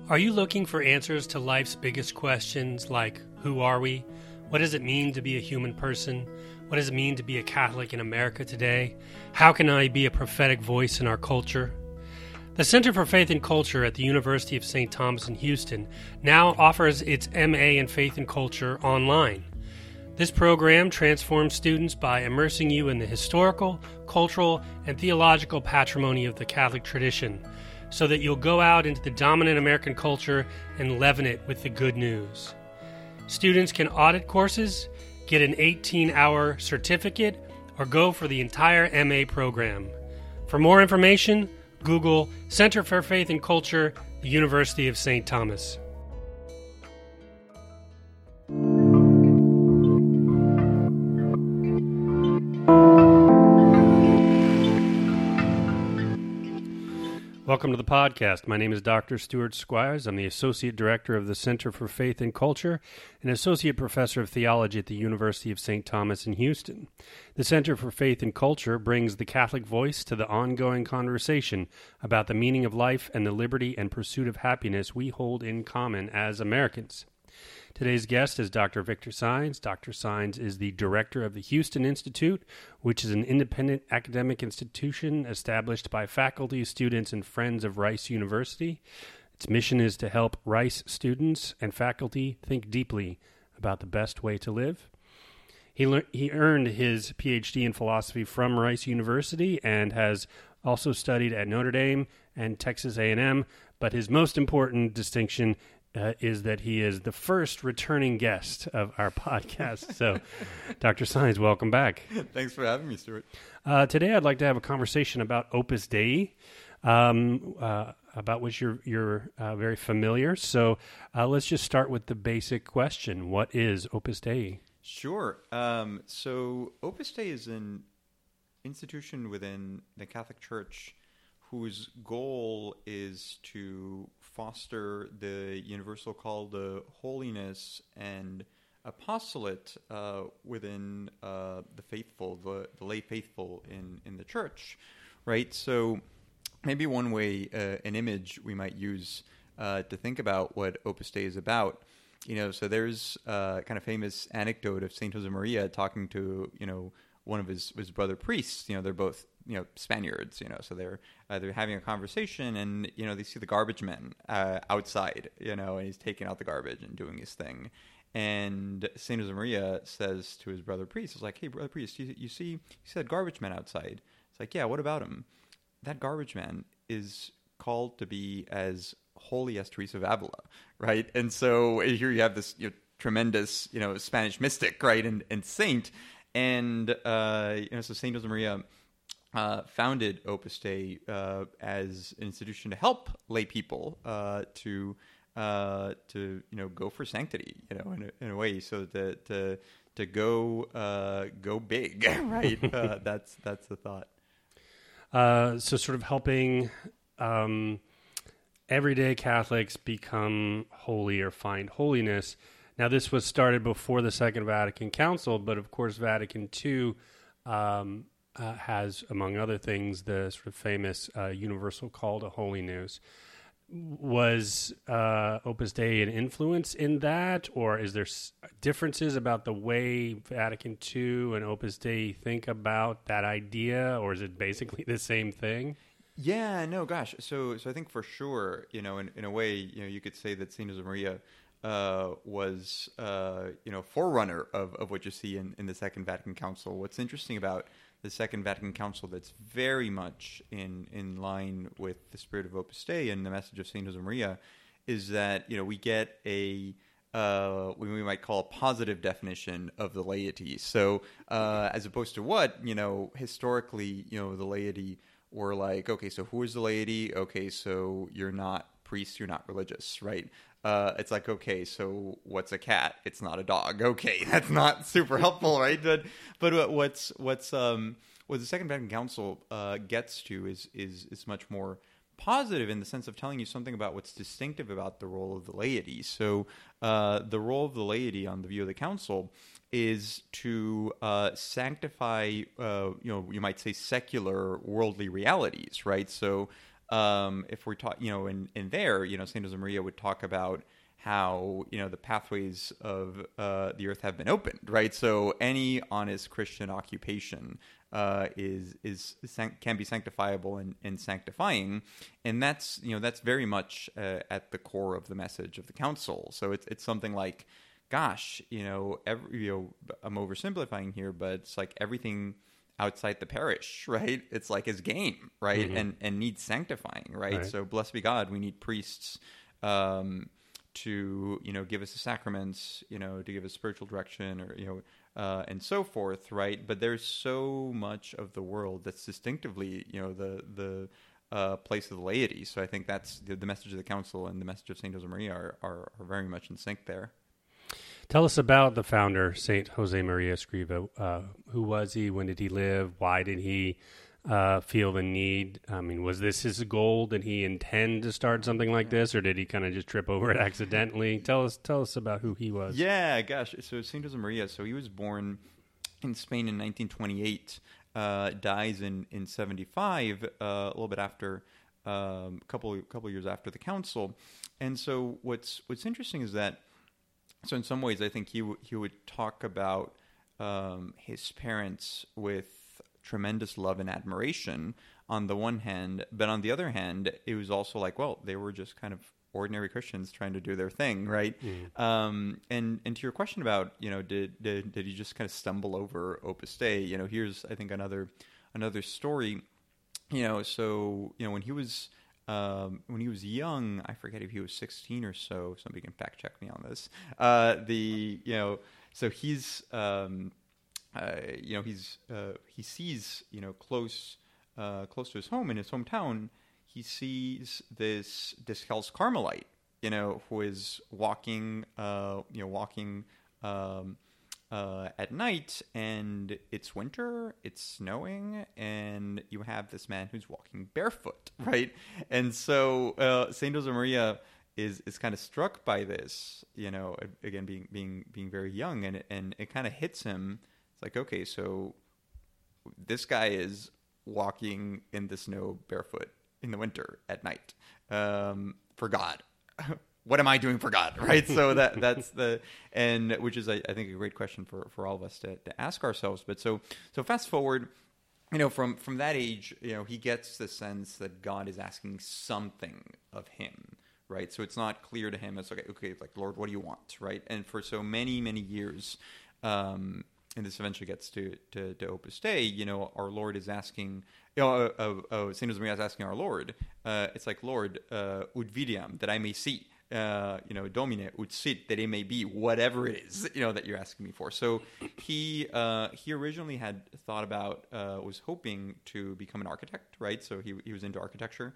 Are you looking for answers to life's biggest questions like, who are we? What does it mean to be a human person? What does it mean to be a Catholic in America today? How can I be a prophetic voice in our culture? The Center for Faith and Culture at the University of St. Thomas in Houston now offers its MA in Faith and Culture online. This program transforms students by immersing you in the historical, cultural, and theological patrimony of the Catholic tradition, so that you'll go out into the dominant American culture and leaven it with the good news. Students can audit courses, get an 18-hour certificate, or go for the entire MA program. For more information, Google Center for Faith and Culture, the University of St. Thomas. Welcome to the podcast. My name is Dr. Stuart Squires. I'm the Associate Director of the Center for Faith and Culture and Associate Professor of Theology at the University of St. Thomas in Houston. The Center for Faith and Culture brings the Catholic voice to the ongoing conversation about the meaning of life and the liberty and pursuit of happiness we hold in common as Americans. Today's guest is Dr. Victor Saenz. Dr. Saenz is the director of the Houston Institute, which is an independent academic institution established by faculty, students, and friends of Rice University. Its mission is to help Rice students and faculty think deeply about the best way to live. He earned his PhD in philosophy from Rice University and has also studied at Notre Dame and Texas A&M, but his most important distinction is that he is the first returning guest of our podcast. So, Dr. Saenz, welcome back. Thanks for having me, Stuart. Today, I'd like to have a conversation about Opus Dei, about which you're very familiar. So, let's just start with the basic question: what is Opus Dei? Sure. So, Opus Dei is an institution within the Catholic Church whose goal is to foster the universal call to holiness and apostolate within the faithful, the lay faithful in the church, right? So maybe one way, an image we might use to think about what Opus Dei is about, so there's a kind of famous anecdote of Saint Josemaria talking to, one of his brother priests. They're both Spaniards, so they're having a conversation, and they see the garbage man outside, and he's taking out the garbage and doing his thing. And Saint Josemaria says to his brother priest, "It's like, hey, brother priest, you see that garbage man outside?" It's like, "Yeah, what about him?" "That garbage man is called to be as holy as Teresa of Avila," right? And so here you have this tremendous Spanish mystic, right, and saint. And so Saint Josemaria founded Opus Dei as an institution to help lay people to go for sanctity, in a way, so that to go big, right? That's the thought. So sort of helping everyday Catholics become holy or find holiness. Now, this was started before the Second Vatican Council, but of course, Vatican II has, among other things, the sort of famous universal call to holiness. Was Opus Dei an influence in that, or is there differences about the way Vatican II and Opus Dei think about that idea, or is it basically the same thing? Yeah, no, gosh. So I think for sure, in a way, you could say that Saint Josemaria was forerunner of what you see in the Second Vatican Council. What's interesting about the Second Vatican Council that's very much in line with the spirit of Opus Dei and the message of Saint Josemaria is that we get a what we might call a positive definition of the laity. So as opposed to what historically the laity were like, okay, so who is the laity? Okay, so you're not priests, you're not religious, right? It's like, okay, so what's a cat? It's not a dog. Okay, that's not super helpful, right? But what the Second Vatican Council gets to is much more positive in the sense of telling you something about what's distinctive about the role of the laity. So the role of the laity on the view of the council is to sanctify, you might say, secular worldly realities, right? So if we're talking, in there, Saint Josemaria would talk about how the pathways of the earth have been opened, right? So any honest Christian occupation can be sanctifiable and sanctifying, and that's very much at the core of the message of the council. So it's something like, gosh, I'm oversimplifying here, but it's like everything outside the parish, right? It's like his game, right? Mm-hmm. And needs sanctifying, right? So blessed be God, we need priests to give us the sacraments, to give us spiritual direction, or and so forth, right? But there's so much of the world that's distinctively the place of the laity. So I think that's the message of the council and the message of Saint Josemaria are very much in sync there. Tell us about the founder, Saint Josemaria Escriva. Who was he? When did he live? Why did he feel the need? I mean, was this his goal? Did he intend to start something like this, or did he kind of just trip over it accidentally? Tell us about who he was. Yeah, gosh. So Saint Josemaria. So he was born in Spain in 1928. Dies in 75, a little bit after, a couple years after the council. And so what's interesting is that, so in some ways, I think he would talk about his parents with tremendous love and admiration on the one hand, but on the other hand, it was also like, well, they were just kind of ordinary Christians trying to do their thing, right? And to your question about did he just kind of stumble over Opus Dei? Here's I think another story. So when he was young, I forget if he was 16 or so. Somebody can fact check me on this. So he's he sees close to his home in his hometown. He sees this Descalce Carmelite, who is walking at night, and it's winter, it's snowing, and you have this man who's walking barefoot, right? And so Saint Josemaria is kind of struck by this, again being very young, and it kind of hits him. It's like, okay, so this guy is walking in the snow barefoot in the winter at night for God. What am I doing for God, right? So that's which is I think a great question for all of us to ask ourselves. But so fast forward, from that age, he gets the sense that God is asking something of him, right? So it's not clear to him. It's okay, like, Lord, what do you want, right? And for so many years, and this eventually gets to Opus Dei, our Lord is asking, Saint Josemaria is asking our Lord, it's like, Lord, ut videam, that I may see, Domine, ut sit, that it may be, whatever it is, that you're asking me for. So he originally had thought about, was hoping to become an architect, right? So he was into architecture.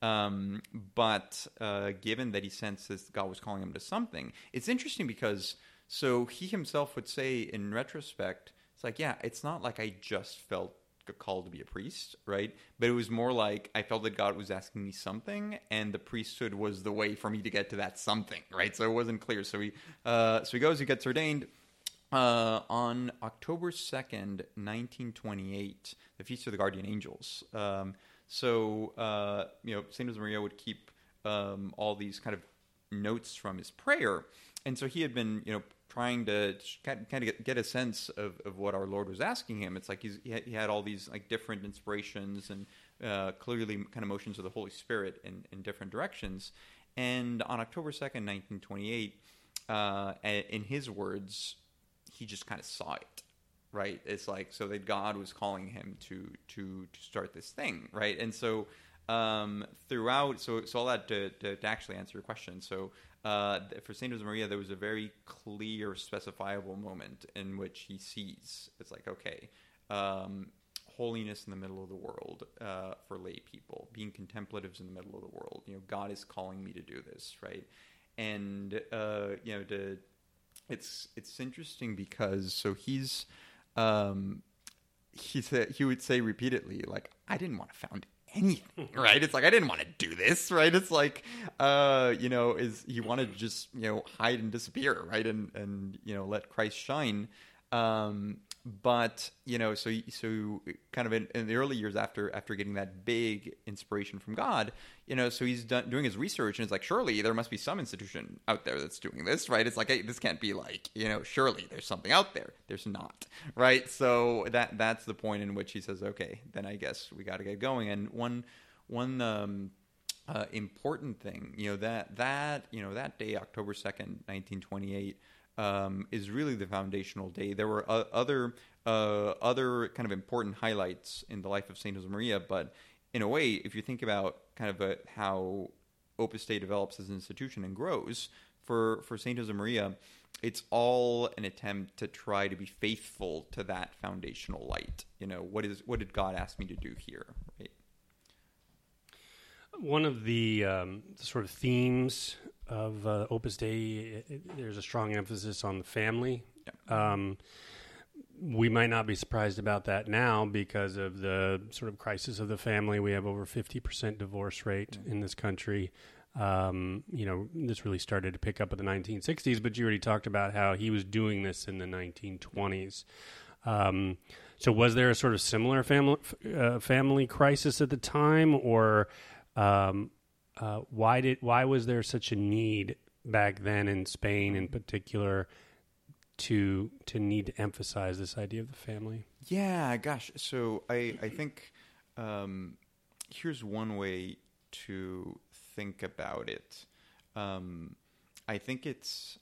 But given that he senses God was calling him to something, it's interesting because, so he himself would say in retrospect, it's like, yeah, it's not like I just felt called to be a priest, right? But it was more like I felt that God was asking me something, and the priesthood was the way for me to get to that something, right? So it wasn't clear. So he gets ordained on October 2nd, 1928, the Feast of the Guardian Angels. Saint Josemaria would keep all these kind of notes from his prayer, and so he had been, trying to kind of get a sense of what our Lord was asking him. It's like he had all these like different inspirations and clearly kind of motions of the Holy Spirit in different directions. And on October 2nd, 1928, in his words, he just kind of saw it, right? It's like, so that God was calling him to start this thing, right? And so throughout, so all that to actually answer your question. So for Saint Josemaria, there was a very clear, specifiable moment in which he sees, it's like, okay, holiness in the middle of the world for lay people, being contemplatives in the middle of the world. God is calling me to do this, right? And it's interesting because so he would say repeatedly, like, I didn't want to found anything, right? It's like, I didn't want to do this, right? It's like, he wanted to just, hide and disappear, right? And let Christ shine. but so kind of in the early years after getting that big inspiration from God, so he's doing his research, and it's like, surely there must be some institution out there that's doing this, right? It's like, hey, this can't be like, surely there's something out there. There's not, right? So that's the point in which he says, okay, then I guess we got to get going. And one important thing, that day, October 2nd, 1928. Is really the foundational day. There were other kind of important highlights in the life of Saint Josemaria, but in a way, if you think about kind of how Opus Dei develops as an institution and grows, for Saint Josemaria, it's all an attempt to try to be faithful to that foundational light. What did God ask me to do here? Right? One of the sort of themes of Opus Dei, there's a strong emphasis on the family. Yeah. We might not be surprised about that now because of the sort of crisis of the family. We have over 50% divorce rate in this country. This really started to pick up in the 1960s, but you already talked about how he was doing this in the 1920s. So was there a sort of similar family crisis at the time, or why was there such a need back then in Spain in particular to need to emphasize this idea of the family? Yeah, gosh. So I think here's one way to think about it. I think it's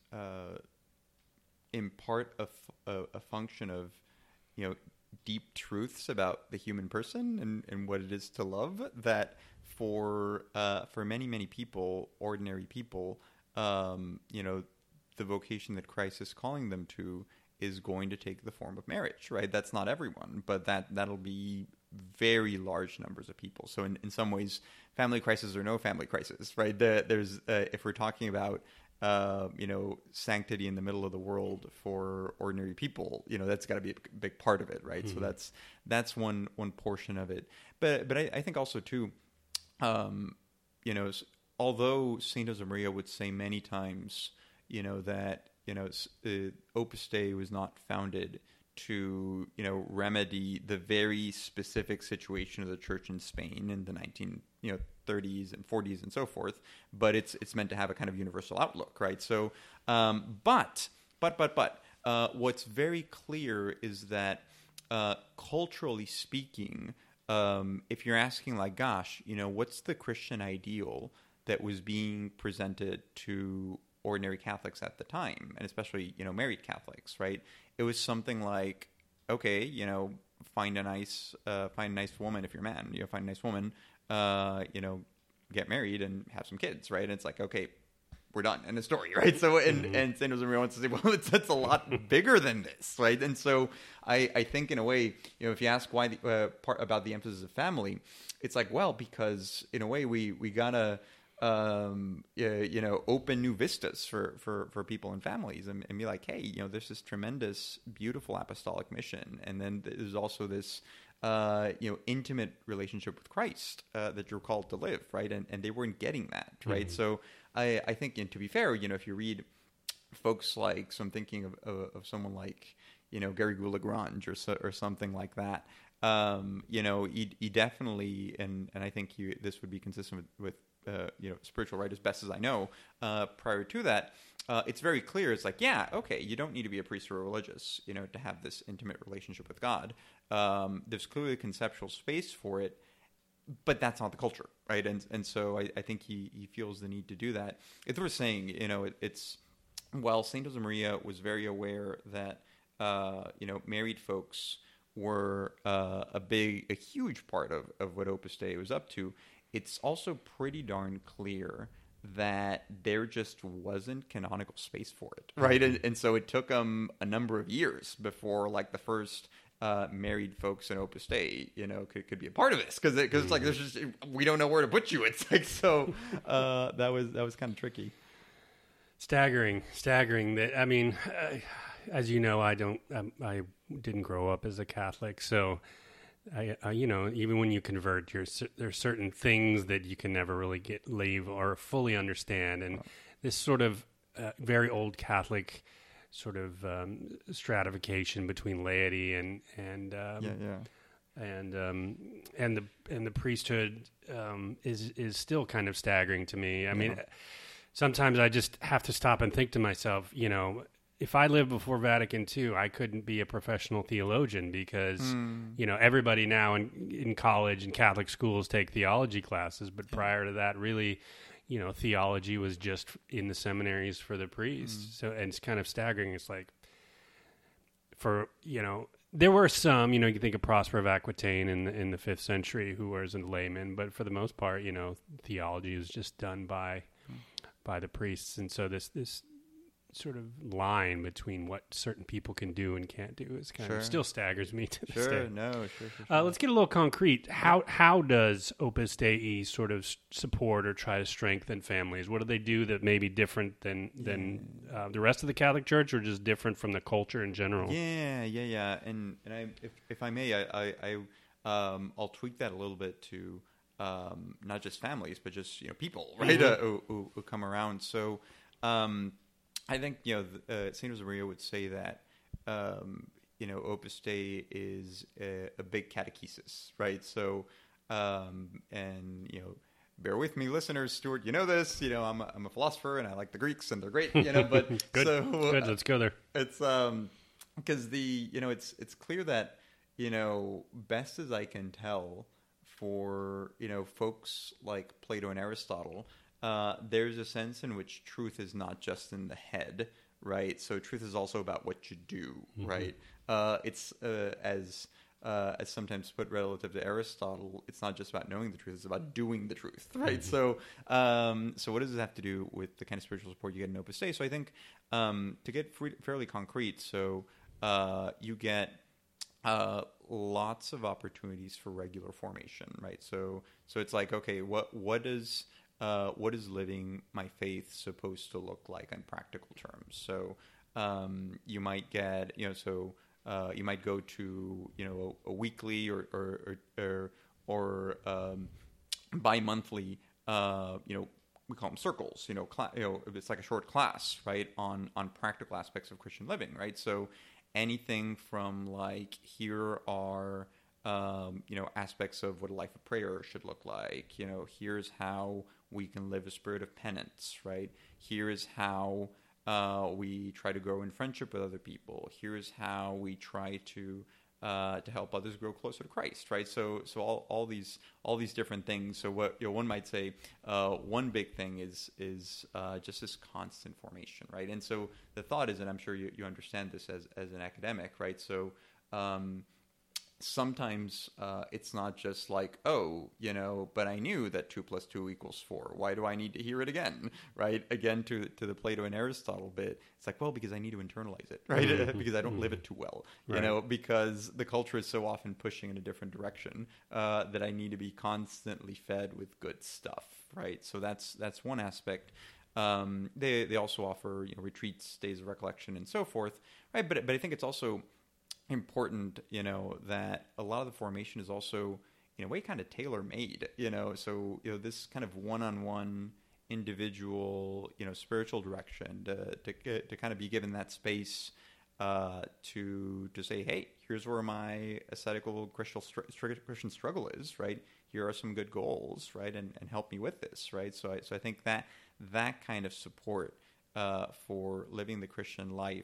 in part a function of deep truths about the human person and what it is to love, that for many people, ordinary people, the vocation that Christ is calling them to is going to take the form of marriage, right? That's not everyone, but that'll be very large numbers of people. So in some ways, family crisis or no family crisis, right? There's if we're talking about sanctity in the middle of the world for ordinary people, that's got to be a big part of it, right? Mm-hmm. So that's one portion of it. But I think also too, although Saint Josemaria would say many times, that Opus Dei was not founded to remedy the very specific situation of the church in Spain in the 1930s and 40s and so forth, but it's meant to have a kind of universal outlook, right? So, but what's very clear is that culturally speaking, if you're asking like, gosh, what's the Christian ideal that was being presented to ordinary Catholics at the time, and especially, married Catholics, right? It was something like, okay, find a nice woman if you're a man, find a nice woman, get married and have some kids, right? And it's like, okay, we're done. End of story, right? So, and Saint Josemaria wants to say, well, it's a lot bigger than this, right? And so I think in a way, if you ask why part about the emphasis of family, it's like, well, because in a way we gotta open new vistas for people and families, and be like, hey, there's this tremendous, beautiful apostolic mission, and then there's also this intimate relationship with Christ that you're called to live, right? And they weren't getting that, right? Mm-hmm. So I think, and to be fair, if you read folks like, so I'm thinking of someone like Gary Goulegrange or something like that. He definitely, and I think this would be consistent with spiritual right as best as I know. Prior to that, it's very clear. It's like, yeah, okay, you don't need to be a priest or a religious, to have this intimate relationship with God. There's clearly a conceptual space for it, but that's not the culture, right? And so I think he feels the need to do that. It's worth saying, it's while Saint Josemaria was very aware that married folks were a huge part of what Opus Dei was up to. It's also pretty darn clear that there just wasn't canonical space for it, right? And so it took them a number of years before, like, the first married folks in Opus Dei, could be a part of this, because it's like, there's just, we don't know where to put you. It's like, so that was kind of tricky. Staggering. That, I mean, as you know, I didn't grow up as a Catholic, so. Even when you convert, there's certain things that you can never really leave or fully understand. And this sort of very old Catholic sort of stratification between laity and the priesthood is still kind of staggering to me. I mean, sometimes I just have to stop and think to myself, if I lived before Vatican II, I couldn't be a professional theologian because, everybody now in college and Catholic schools take theology classes. But prior to that, really, theology was just in the seminaries for the priests. So, and it's kind of staggering. It's like there were some, you think of Prosper of Aquitaine in the 5th century who was a layman, but for the most part, theology was just done by the priests. And so this sort of line between what certain people can do and can't do is kind of still staggers me to this day. Sure. Let's get a little concrete. How does Opus Dei sort of support or try to strengthen families? What do they do that may be different than the rest of the Catholic Church, or just different from the culture in general? Yeah. And if I may, I'll tweak that a little bit to not just families, but just people, right? Who come around. So. I think Saint Josemaria would say that Opus Dei is a big catechesis, right? So bear with me, listeners. Stuart, this. I'm a philosopher and I like the Greeks and they're great. But good. Good. Let's go there. It's because it's clear that best as I can tell for folks like Plato and Aristotle. There's a sense in which truth is not just in the head, right? So truth is also about what you do, right? It's as sometimes put relative to Aristotle, it's not just about knowing the truth; it's about doing the truth, right? So what does this have to do with the kind of spiritual support you get in Opus Dei? So I think to get fairly concrete, so you get lots of opportunities for regular formation, right? So it's like, okay, what is living my faith supposed to look like in practical terms? So you might get, you might go to, a weekly or bi-monthly, we call them circles, it's like a short class, right, on practical aspects of Christian living, right? So anything from like, here are aspects of what a life of prayer should look like. Here's how we can live a spirit of penance, right? Here is how we try to grow in friendship with other people. Here's how we try to help others grow closer to Christ, right? So all these different things. So what one might say, one big thing is just this constant formation, right? And so the thought is, and I'm sure you understand this as an academic, right? So sometimes it's not just like, but I knew that 2 + 2 = 4. Why do I need to hear it again, right? Again, to the Plato and Aristotle bit, it's like, well, because I need to internalize it, right? Because I don't live it too well, because the culture is so often pushing in a different direction that I need to be constantly fed with good stuff, right? So that's one aspect. They also offer retreats, days of recollection, and so forth, right? But I think it's also important, that a lot of the formation is also in a way kind of tailor-made, so this kind of one-on-one individual, spiritual direction to kind of be given that space to say, hey, here's where my ascetical Christian struggle is, right? Here are some good goals, right? And help me with this, right? So I think that kind of support for living the Christian life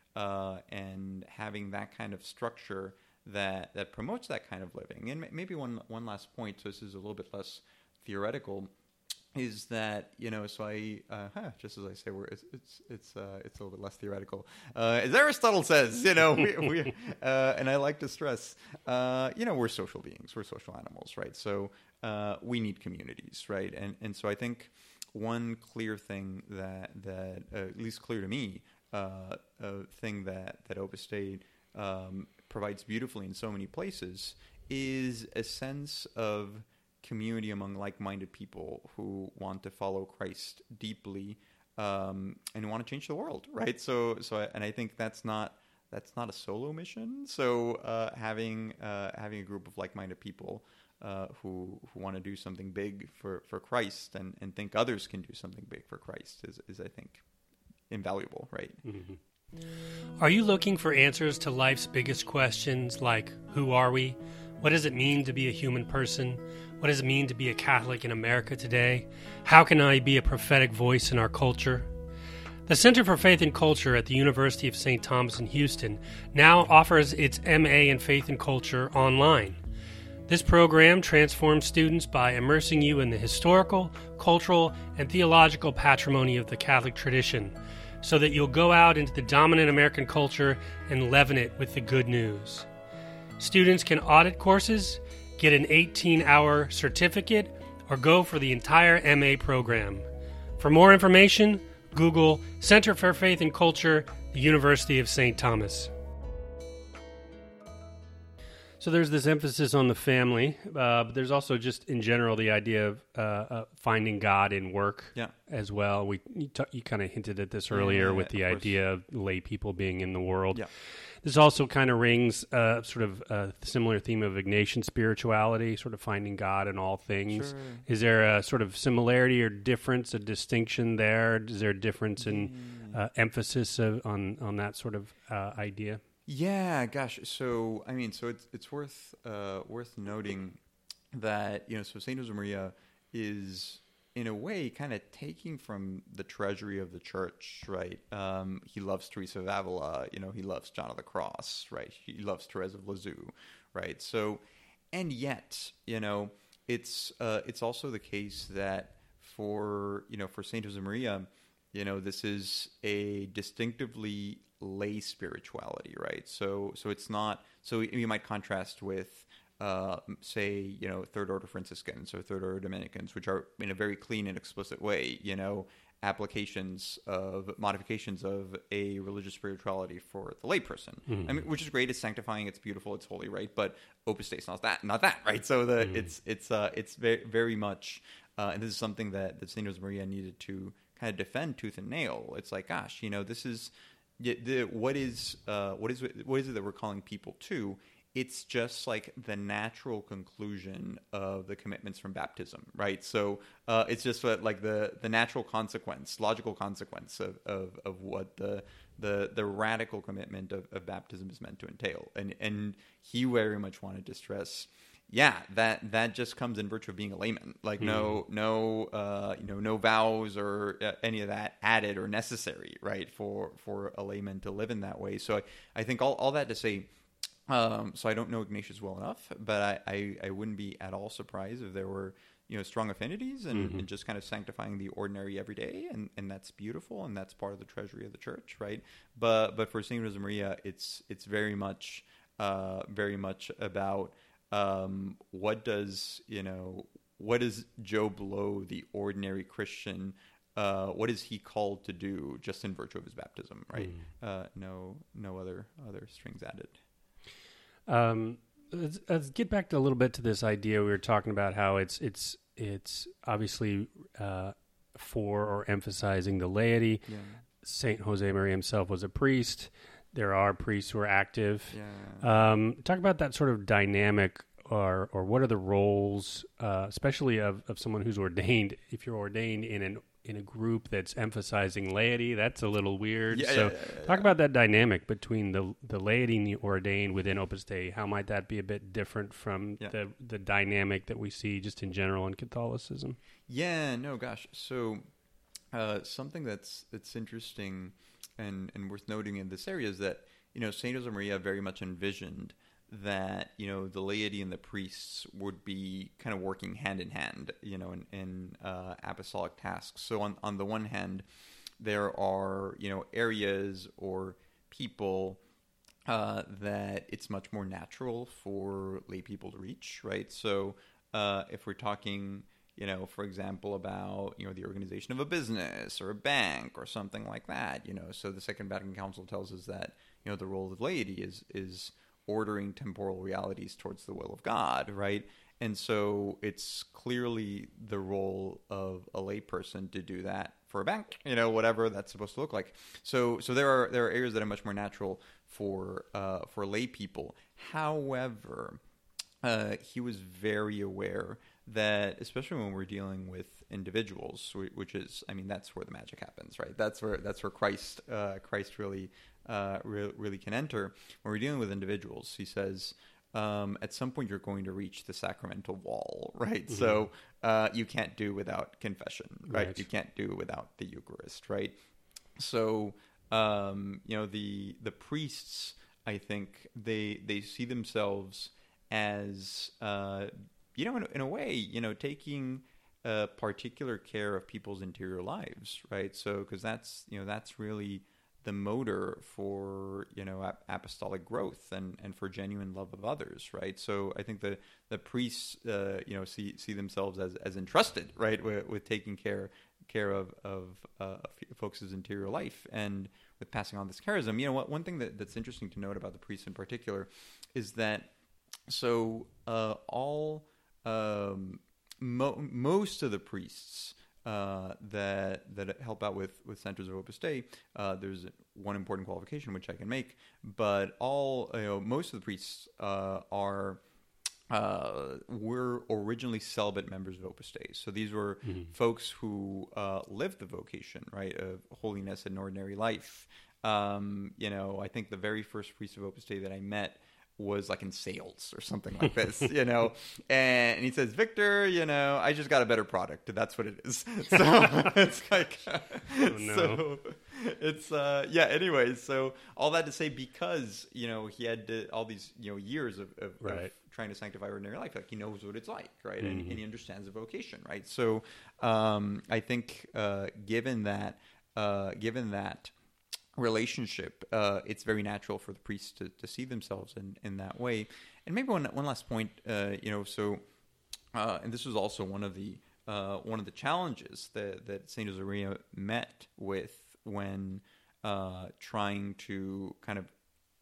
and having that kind of structure that promotes that kind of living. And maybe one last point, so this is a little bit less theoretical, is that so I just as I say, it's a little bit less theoretical. As Aristotle says, we and I like to stress, we're social beings, we're social animals, right? So we need communities, right? And so I think one clear thing that at least clear to me, a thing that Opus Dei provides beautifully in so many places is a sense of community among like-minded people who want to follow Christ deeply and want to change the world, right? So I think that's not a solo mission. So having a group of like-minded people who want to do something big for Christ and think others can do something big for Christ is I think invaluable, right? Mm-hmm. Are you looking for answers to life's biggest questions like, who are we? What does it mean to be a human person? What does it mean to be a Catholic in America today? How can I be a prophetic voice in our culture? The Center for Faith and Culture at the University of St. Thomas in Houston now offers its MA in Faith and Culture online. This program transforms students by immersing you in the historical, cultural, and theological patrimony of the Catholic tradition, so that you'll go out into the dominant American culture and leaven it with the good news. Students can audit courses, get an 18-hour certificate, or go for the entire MA program. For more information, Google Center for Faith and Culture, the University of St. Thomas. So there's this emphasis on the family, but there's also just in general the idea of finding God in work as well. You kind of hinted at this earlier with the idea of lay people being in the world. Yeah. This also kind of rings sort of a similar theme of Ignatian spirituality, sort of finding God in all things. Sure. Is there a sort of similarity or difference, a distinction there? Is there a difference in emphasis on that sort of idea? Yeah, gosh. So I mean, so it's worth noting that so Saint Josemaria is in a way kind of taking from the treasury of the church, right? He loves Teresa of Avila, he loves John of the Cross, right? He loves Therese of Lisieux, right? So, and yet, it's also the case that for Saint Josemaria, this is a distinctively lay spirituality, right? So it's not. So you might contrast with, say, Third Order Franciscans or Third Order Dominicans, which are in a very clean and explicit way, modifications of a religious spirituality for the layperson. Mm-hmm. I mean, which is great. It's sanctifying. It's beautiful. It's holy, right? But Opus Dei is not that, right? So it's very, very much, and this is something that Saint Josemaria needed to kind of defend tooth and nail. It's like, gosh, this is. What is it that we're calling people to? It's just like the natural conclusion of the commitments from baptism, right? So it's just like the natural consequence, logical consequence of what the radical commitment of baptism is meant to entail. And he very much wanted to stress, that just comes in virtue of being a layman. Like no vows or any of that added or necessary, right, for a layman to live in that way. So I think all that to say, so I don't know Ignatius well enough, but I wouldn't be at all surprised if there were strong affinities and just kind of sanctifying the ordinary everyday, and that's beautiful, and that's part of the treasury of the church, right? But for Saint Josemaria, it's very much about what does Joe Blow, the ordinary Christian, what is he called to do just in virtue of his baptism, right? No other strings added. Let's get back to a little bit to this idea we were talking about, how it's obviously for or emphasizing the laity. Yeah. Saint Josemaria himself was a priest. There are priests who are active. Yeah. Talk about that sort of dynamic, or what are the roles, especially of someone who's ordained. If you're ordained in a group that's emphasizing laity, that's a little weird. Talk about that dynamic between the laity and the ordained within Opus Dei. How might that be a bit different from the dynamic that we see just in general in Catholicism? Yeah, no, gosh. So something that's interesting and worth noting in this area is that Saint Josemaria very much envisioned that the laity and the priests would be kind of working hand in hand, in apostolic tasks. So on the one hand, there are areas or people that it's much more natural for lay people to reach, right? So if we're talking, for example, about the organization of a business or a bank or something like that, so the Second Vatican Council tells us that the role of laity is ordering temporal realities towards the will of God, right? And so it's clearly the role of a layperson to do that for a bank, whatever that's supposed to look like. So there are areas that are much more natural for lay people. However, he was very aware that, especially when we're dealing with individuals, which is, I mean, that's where the magic happens, right? That's where Christ really really can enter. When we're dealing with individuals, he says, at some point you're going to reach the sacramental wall, right? Mm-hmm. So you can't do without confession, right? You can't do without the Eucharist, right? So the priests, I think they see themselves as in a way, taking particular care of people's interior lives, right? So because that's really the motor for apostolic growth and for genuine love of others, right? So I think the priests see themselves as entrusted, right, with taking care of folks' interior life and with passing on this charism. One thing that's interesting to note about the priests in particular is that most of the priests that help out with centers of Opus Dei, there's one important qualification which I can make, but most of the priests were originally celibate members of Opus Dei. So these were folks who lived the vocation, right, of holiness and ordinary life. I think the very first priest of Opus Dei that I met was like in sales or something like this, and he says, Victor, I just got a better product. That's what it is. So it's like, so it's, anyways, so all that to say, because, he had all these, years of trying to sanctify ordinary life, like he knows what it's like, right? And he understands the vocation, right? So I think given that relationship, it's very natural for the priests to see themselves in that way. And maybe one last point, and this was also one of the challenges that Saint Josemaria met with when trying to kind of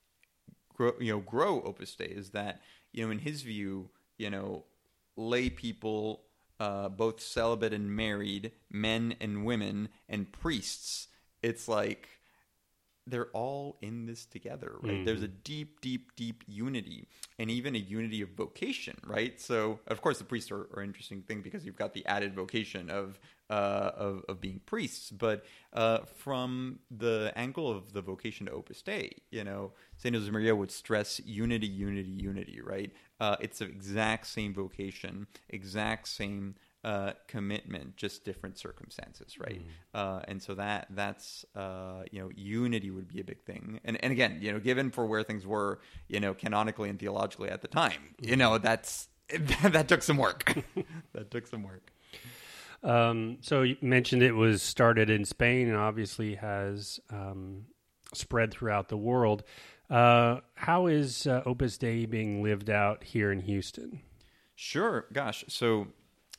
grow Opus Dei, is that in his view, lay people, both celibate and married, men and women, and priests, it's like they're all in this together, right? There's a deep, deep, deep unity, and even a unity of vocation, right? So, of course, the priests are an interesting thing because you've got the added vocation of being priests. But from the angle of the vocation to Opus Dei, Saint Josemaria would stress unity, unity, unity, right? It's the exact same vocation, exact same commitment, just different circumstances, right? And so that's unity would be a big thing. And again, given for where things were, canonically and theologically at the time, that took some work. That took some work. So you mentioned it was started in Spain and obviously has spread throughout the world. How is Opus Dei being lived out here in Houston? Sure. Gosh. So,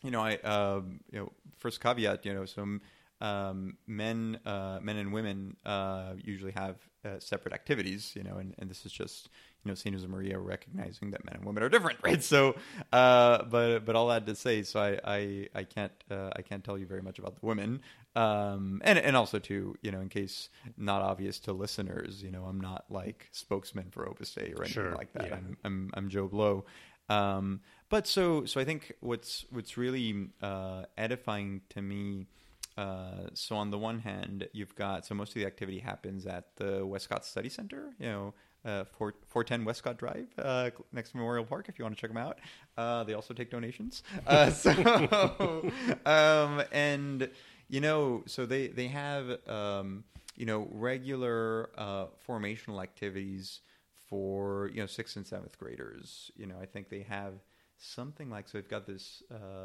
first caveat, some men and women usually have separate activities, and this is just, Saint Josemaria recognizing that men and women are different, right? So, but all that to say, so I can't tell you very much about the women, and also too, in case not obvious to listeners, I'm not like spokesman for Opus Dei or anything like that. Yeah. I'm Joe Blow. But so I think what's really edifying to me. So on the one hand, you've got, so most of the activity happens at the Westcott Study Center, 410 Westcott Drive, next to Memorial Park, if you want to check them out. They also take donations. So they have, regular formational activities for, 6th and 7th graders. I think they have something like, so they've got this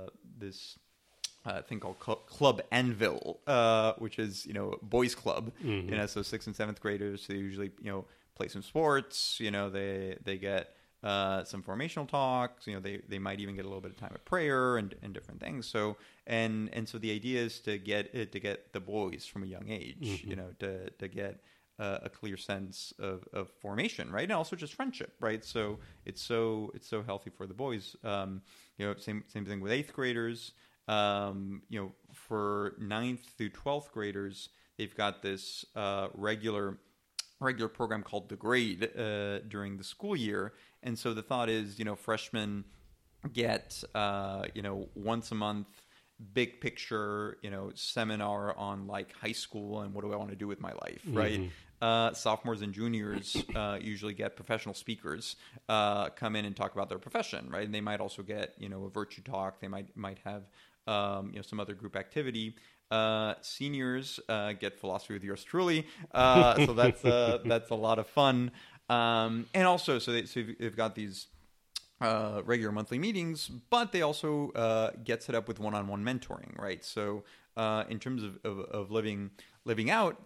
thing called Club Anvil, which is, boys club, so 6th and 7th graders, they usually, play some sports, they get some formational talks, they might even get a little bit of time of prayer and different things. So, and so the idea is to get the boys from a young age, to get a clear sense of formation, right? And also just friendship, right? So it's so healthy for the boys. Same thing with 8th graders. For 9th through 12th graders, they've got this regular program called The Grade during the school year. And so the thought is, freshmen get, once a month big picture, seminar on like high school and what do I want to do with my life, right? Sophomores and juniors usually get professional speakers come in and talk about their profession, right? And they might also get, a virtue talk. They might have, some other group activity. Seniors get philosophy with yours truly, so that's a lot of fun. And also, so they've got these regular monthly meetings, but they also get set up with one-on-one mentoring, right? So in terms of living out,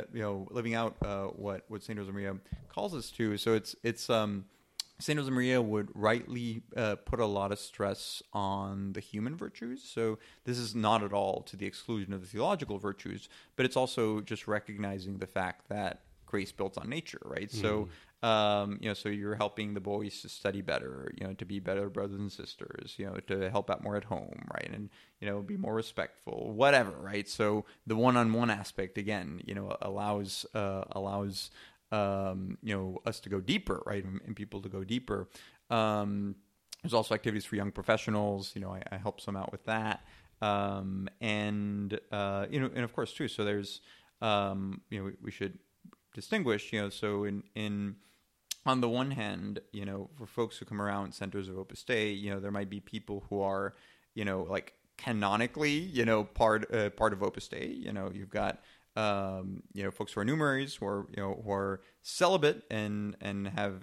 what Saint Josemaria calls us to. So it's Saint Josemaria would rightly put a lot of stress on the human virtues. So this is not at all to the exclusion of the theological virtues, but it's also just recognizing the fact that grace built on nature, right? So so you're helping the boys to study better, to be better brothers and sisters, to help out more at home, right? And, be more respectful, whatever, right? So the one-on-one aspect, again, allows us to go deeper, right? And people to go deeper. There's also activities for young professionals. I help some out with that. And of course too, so there's, we should distinguish, so in on the one hand, for folks who come around centers of Opus Dei, there might be people who are, like canonically, part of Opus Dei. You've got folks who are numeraries, who are celibate and have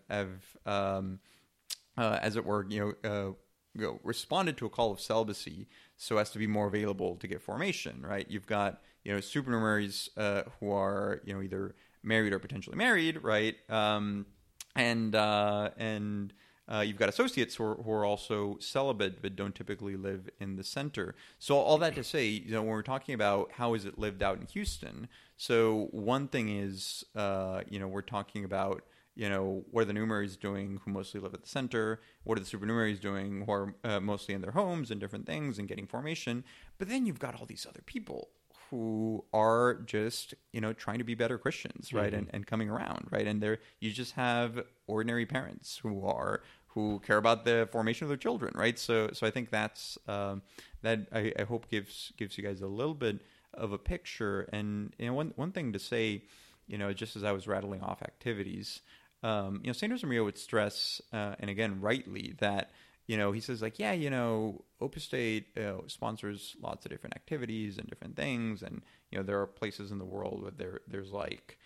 as it were, responded to a call of celibacy so as to be more available to get formation, right? You've got supernumeraries who are either married or potentially married, right? And you've got associates who are also celibate but don't typically live in the center. So all that to say, when we're talking about how is it lived out in Houston, so one thing is, we're talking about, what are the numeraries doing who mostly live at the center? What are the supernumeraries doing who are mostly in their homes and different things and getting formation? But then you've got all these other people who are just, trying to be better Christians, right? Mm-hmm. And coming around, right? And you just have ordinary parents who care about the formation of their children, right? So I think that's that I hope gives you guys a little bit of a picture. And one thing to say, just as I was rattling off activities, Saint Josemaria would stress, and again rightly, that he says like, Opus Dei sponsors lots of different activities and different things, and there are places in the world where there's like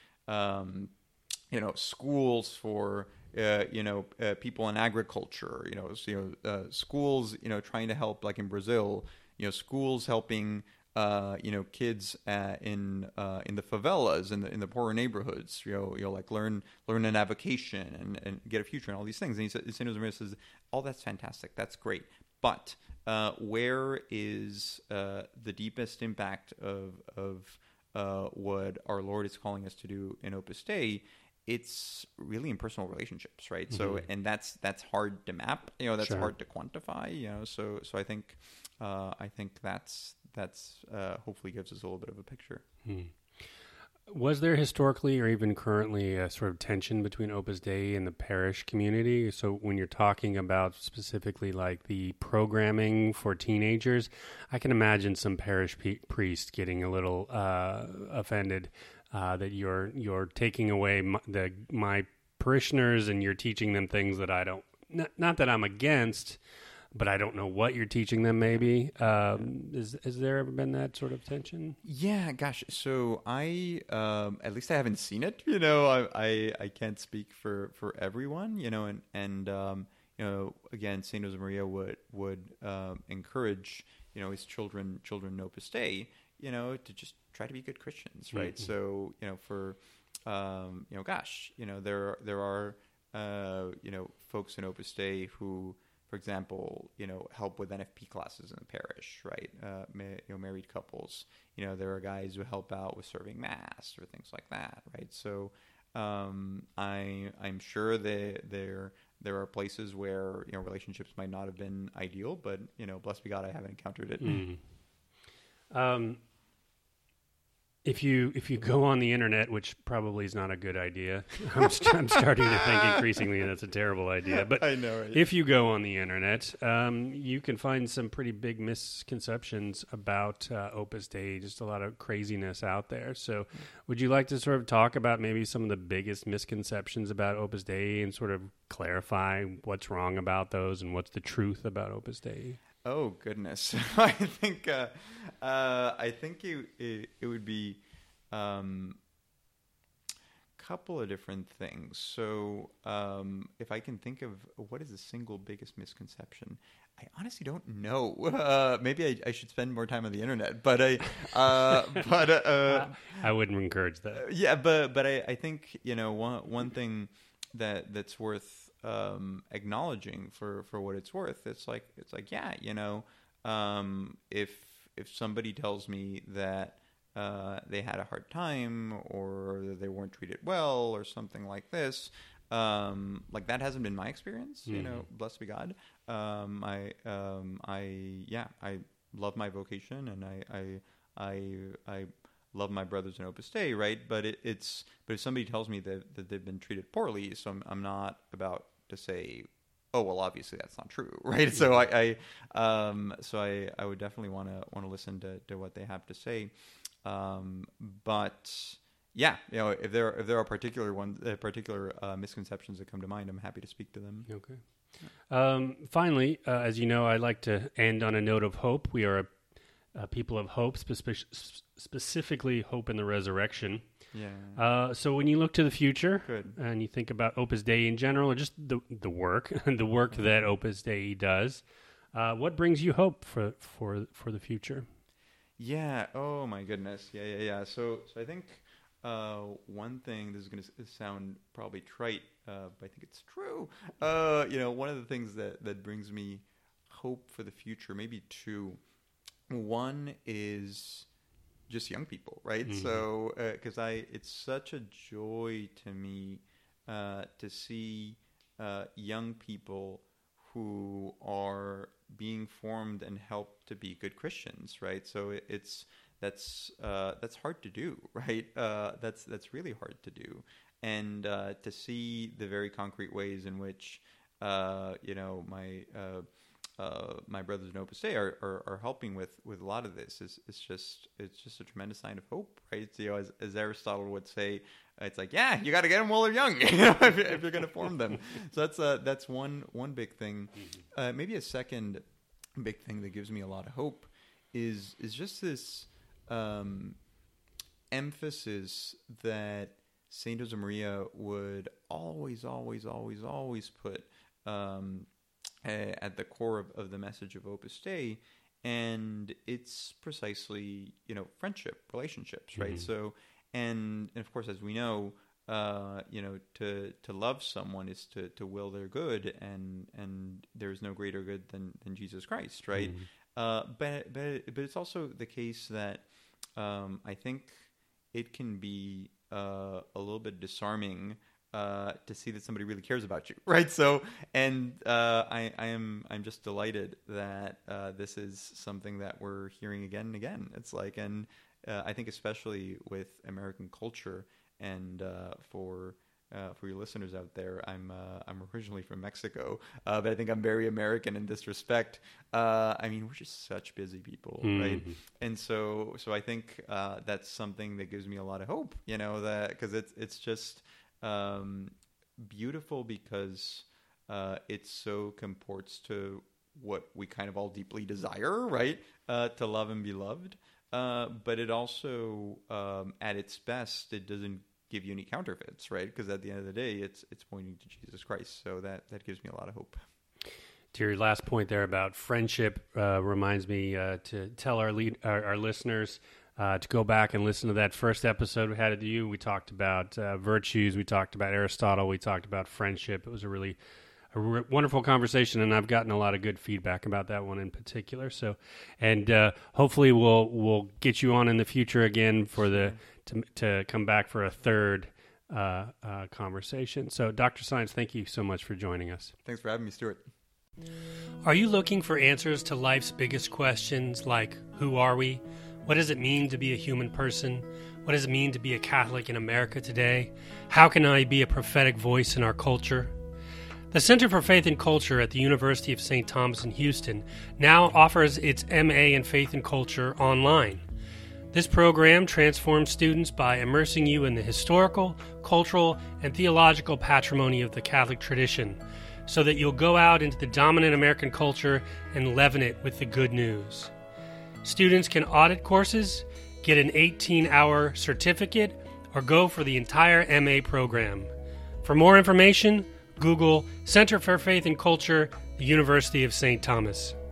schools for people in agriculture, schools trying to help, like in Brazil, schools helping kids in the favelas, in the poorer neighborhoods, like learn an avocation and get a future and all these things. And Saint Josemaria says, all that's fantastic, that's great, but where is the deepest impact of what our Lord is calling us to do in Opus Dei? It's really in personal relationships, right? Mm-hmm. So, and that's hard to map, that's sure. hard to quantify, so I think that's hopefully gives us a little bit of a picture. Was there historically or even currently a sort of tension between Opus Dei and the parish community? So when you're talking about specifically like the programming for teenagers, I can imagine some parish priest getting a little offended that you're taking away my parishioners and you're teaching them things that I don't, not that I'm against, but I don't know what you're teaching them, maybe. Has there ever been that sort of tension? Yeah, gosh. So I, at least I haven't seen it, I can't speak for everyone, and again, Saint Josemaria would encourage, his children in Opus Dei, to just try to be good Christians, right? Mm-hmm. So, for, there are, folks in Opus Dei who, for example, help with NFP classes in the parish, right? Married couples. There are guys who help out with serving mass or things like that, right? So I'm sure that there are places where relationships might not have been ideal, but blessed be God, I haven't encountered it. Mm. If you go on the internet, which probably is not a good idea, I'm starting to think increasingly that's a terrible idea. But I know, right? If you go on the internet, you can find some pretty big misconceptions about Opus Dei. Just a lot of craziness out there. So, would you like to sort of talk about maybe some of the biggest misconceptions about Opus Dei and sort of clarify what's wrong about those and what's the truth about Opus Dei? Oh goodness, I think it would be couple of different things. So if I can think of what is the single biggest misconception, I honestly don't know. Maybe I should spend more time on the internet, but I wouldn't encourage that. Yeah, but I think one thing that's worth acknowledging for what it's worth. It's like yeah, if somebody tells me that they had a hard time or they weren't treated well or something like this, like that hasn't been my experience. Blessed be God. I love my vocation and I love my brothers in Opus Dei, right? But if somebody tells me that they've been treated poorly, so I'm not about to say, oh well, obviously that's not true, right? So I would definitely want to listen to what they have to say. But yeah, if there are particular misconceptions that come to mind, I'm happy to speak to them. Okay. Finally, as you know, I like to end on a note of hope. We are a people of hope, specifically hope in the resurrection. Yeah. So when you look to the future, Good. And you think about Opus Dei in general, or just the work that Opus Dei does, what brings you hope for the future? Yeah. Oh my goodness. Yeah. So I think one thing, this is going to sound probably trite, but I think it's true. One of the things that brings me hope for the future, maybe two. One is just young people, right? Mm-hmm. So, because it's such a joy to me to see young people who are being formed and helped to be good Christians, right? So that's hard to do, right? That's really hard to do, and to see the very concrete ways in which my brothers in Opus Dei are helping with a lot of this it's just a tremendous sign of hope, right? So, as Aristotle would say, it's like, yeah, you got to get them while they're young, if you're going to form them. So that's one big thing. Maybe a second big thing that gives me a lot of hope is just this emphasis that Saint Josemaria would always put at the core of the message of Opus Dei, and it's precisely friendship, relationships, right? Mm-hmm. So and of course, as we know, to love someone is to will their good, and there's no greater good than Jesus Christ, right? Mm-hmm. But it's also the case that I think it can be a little bit disarming to see that somebody really cares about you, right? So, and I'm just delighted that this is something that we're hearing again and again. It's like, and I think especially with American culture, and for your listeners out there, I'm originally from Mexico, but I think I'm very American in this respect. I mean, we're just such busy people, mm-hmm. right? And so I think that's something that gives me a lot of hope, that because it's just beautiful because it so comports to what we kind of all deeply desire, right? To love and be loved. But it also, at its best, it doesn't give you any counterfeits, right? Because at the end of the day, it's pointing to Jesus Christ. So that gives me a lot of hope. To your last point there about friendship, reminds me to tell our listeners to go back and listen to that first episode we had with you. We talked about virtues. We talked about Aristotle. We talked about friendship. It was a really wonderful conversation, and I've gotten a lot of good feedback about that one in particular. So, and hopefully we'll get you on in the future again for to come back for a third conversation. So, Dr. Saenz, thank you so much for joining us. Thanks for having me, Stuart. Are you looking for answers to life's biggest questions like, who are we? What does it mean to be a human person? What does it mean to be a Catholic in America today? How can I be a prophetic voice in our culture? The Center for Faith and Culture at the University of St. Thomas in Houston now offers its MA in Faith and Culture online. This program transforms students by immersing you in the historical, cultural, and theological patrimony of the Catholic tradition, so that you'll go out into the dominant American culture and leaven it with the good news. Students can audit courses, get an 18-hour certificate, or go for the entire MA program. For more information, Google Center for Faith and Culture, the University of St. Thomas.